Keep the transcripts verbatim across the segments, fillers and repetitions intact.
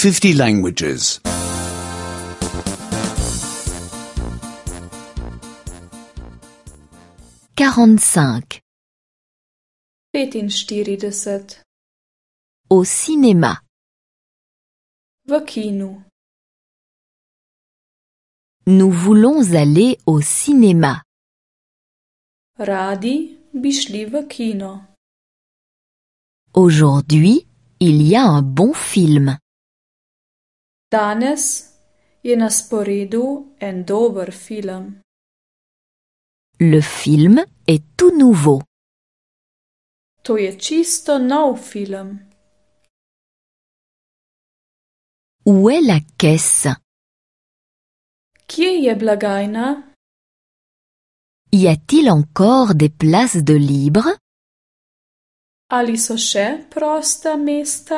fifty languages. quarante-cinq. petinštirideset. Au cinéma. V kinu. Nous voulons aller au cinéma. Radi bi šli v kino. Aujourd'hui, il y a un bon film. Danes je na sporedu en dober film. Le film est tout nouveau. To je čisto nov film. Où est la caisse? Kje je blagajna? Y a-t-il encore des places de libre? Ali so še prosta mesta?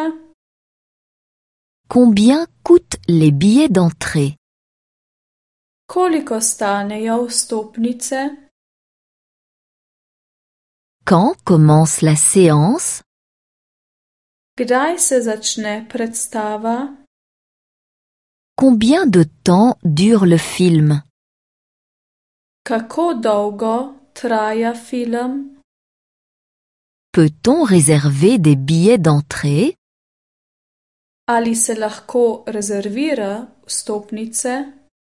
Combien coûtent les billets d'entrée? Koliko stanejo vstopnice? Quand commence la séance? Kdaj se začne predstava? Combien de temps dure le film? Kako dolgo traja film? Peut-on réserver des billets d'entrée? Ali se lahko rezervira vstopnice?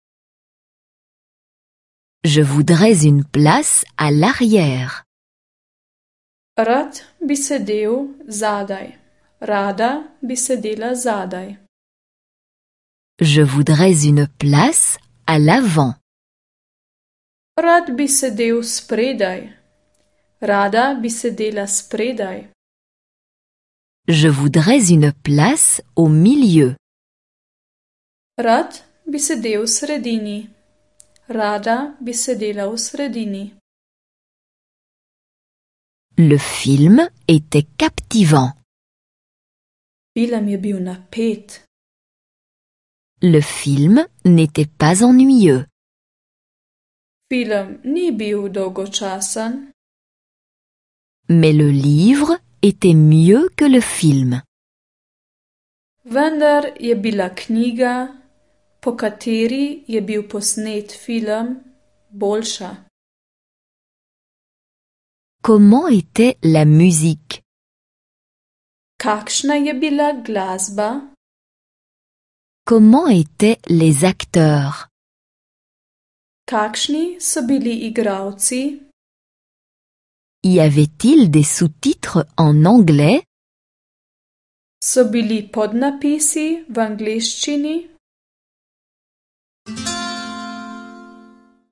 Je voudrais une place à l'arrière. Rad bi sedel zadaj. Rada bi sedela zadaj. Je voudrais une place à l'avant. Rad bi sedel spredaj. Rada bi sedela spredaj. Je voudrais une place au milieu. Rad bi sedel v sredini. Rada bi sedela v sredini. Le film était captivant. Film je bil napet. Le film n'était pas ennuyeux. Film ni bil dolgočasen. Mais le livre était mieux que le film. Vendar je bila knjiga, po kateri je bil posnet film, boljša. Comment était la musique? Kakšna je bila glasba? Comment étaient les acteurs? Kakšni so bili igralci? Y avait-il des sous-titres en anglais? So bili podnapisi v angleščini?